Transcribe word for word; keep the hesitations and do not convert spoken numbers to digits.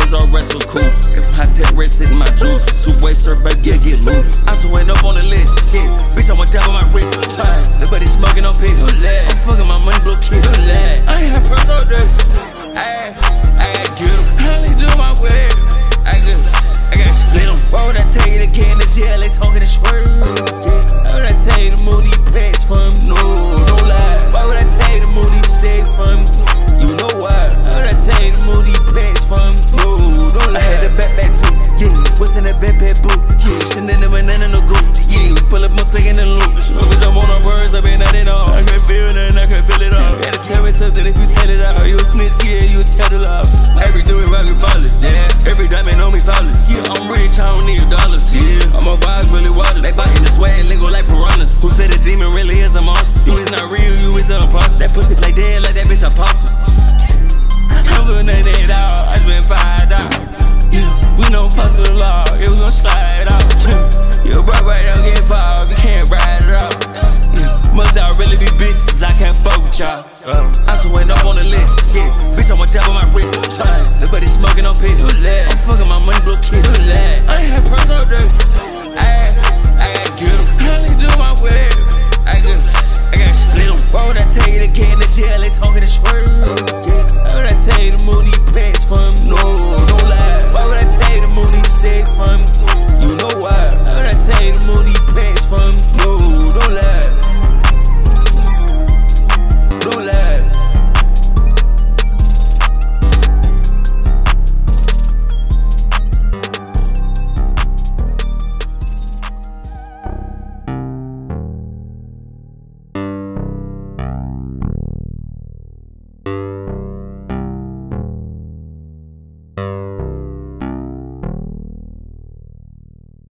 Benz or wrestle cool. Got some high tech red sitting in my juice. Soup waist, sir, baby, get, get loose. I just went up on the list. Yeah, bitch, I went down on my wrist. Time, nobody smoking on piss. I'm fucking my money, blue kiss. I ain't had purse all day. I, I got get 'em. I only do my way. I got, I got split 'em. Why would I tell you to get in the jail? They talking the shred. Yeah. Why would I tell you to move these packs from me? No, don't lie. Why would I tell you to move these stacks from me? You know why? Why would I tell you to move these packs from me? No, don't lie. I had the backpack too. Yeah, what's in the backpack boot? Yeah, shit in the banana no go. Yeah, we pull up, I'm taking the loot. Bitch, I'm on the words, I been at it all. I can't feel nothing, I can't feel it all. You gotta tell me something if you tell it all. You a snitch, yeah, you a tell it all. Every do it rocket flawless, yeah. Every diamond on me flawless. Yeah, I'm rich, I don't need dollars. Yeah, I'm a vibes really wireless. They biting the swag, lingo like piranhas. Who said the demon really is a monster? You is not real, you is an imposter. That pussy play dead like that bitch apostle. I'm putting it out, I spent five dollars. Yeah, we know fuss with the law, yeah, we gon' slide out. Yeah, right, right, don't get involved, you can't ride it out. Yeah, must y'all really be bitches, I can't fuck with y'all. Uh, I just went up on the list, yeah, bitch, I went down on my wrist. Time, nobody smoking on piss. I'm fucking my money, blue kiss. I ain't had purse all day. I, I got get 'em. I only do my way. I got, I got split 'em. Why would I tell you to get in the jail? They talking the shred. Why would I tell you to move these packs from me? No, don't lie. Why would I tell you to move these stacks from me? You know why? Why would I tell you to move these packs from me? No, don't lie. Don't lie. You